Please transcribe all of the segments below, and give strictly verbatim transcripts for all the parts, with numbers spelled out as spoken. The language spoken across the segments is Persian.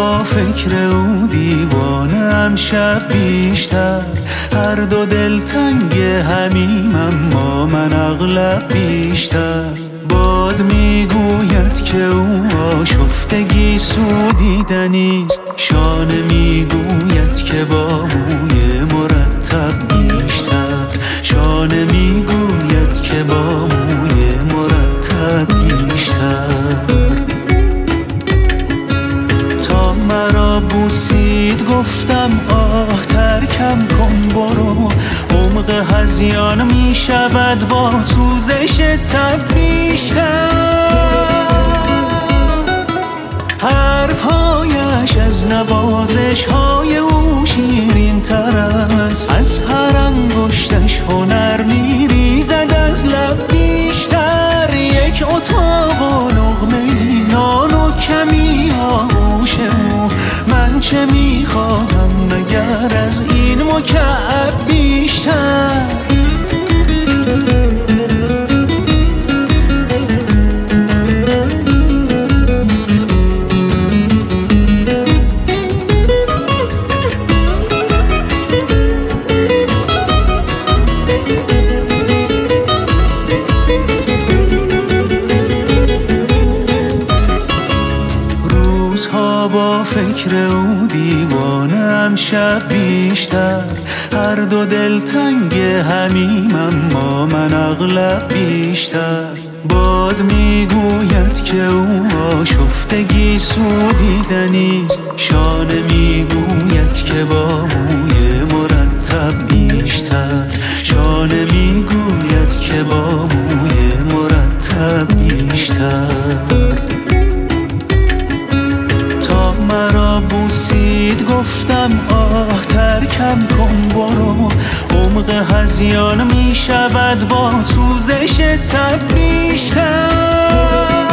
با فکر او دیوانم شب بیشتر. هر دو دلتنگ همیم اما من اغلب بیشتر. باد میگوید که او آشفتگی سودیدنیست، شانه میگوید که با موی مرتب بیشتر. شانه میگوید که با موی مرتب بیشتر. تا مرا بوسید گفتم آه ترکم کن برو، عمق هذیان می شود با سوزش تب بیشتر. حرفهایش از نوازش های او شیرین تر است، از هر انگشتش هنر می ریزد از لب بیشتر. یک اتاق و لقمه نان و کمی آغوش او، من چه می خواهم مگر از این مکعب بیشتر. با فکر او دیوانم شب بیشتر. هر دو دلتنگ همیم اما من اغلب بیشتر. باد میگوید که او آشفتگی سودیدنیست، شانه میگوید که با موی مرتب بیشتر. شانه میگوید که با موی مرتب بیشتر. مرا بوسید گفتم آه ترکم کن برو، عمق هذیان می شود با سوزش تب بیشتر.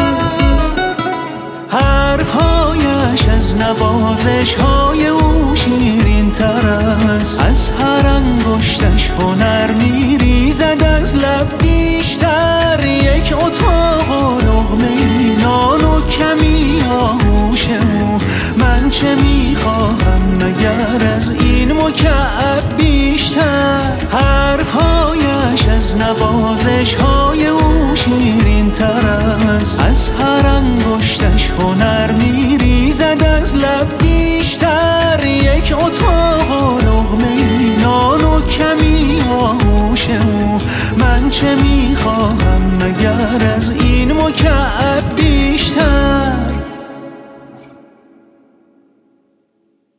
حرفهایش از نوازش های او شیرین تر است، از هر انگشتش هنر می ریزد از لب بیشتر. یک اتاق و لقمه نان و کمی آغوش او، من چه می خواهم مگر از این مکعب بیشتر. حرفهایش از نوازش های او شیرین تر است، از هر انگشتش هنر می ریزد از لب بیشتر. یک اتاق و لقمه نان و کمی آغوش او، من چه می خواهم مگر از این مکعب بیشتر.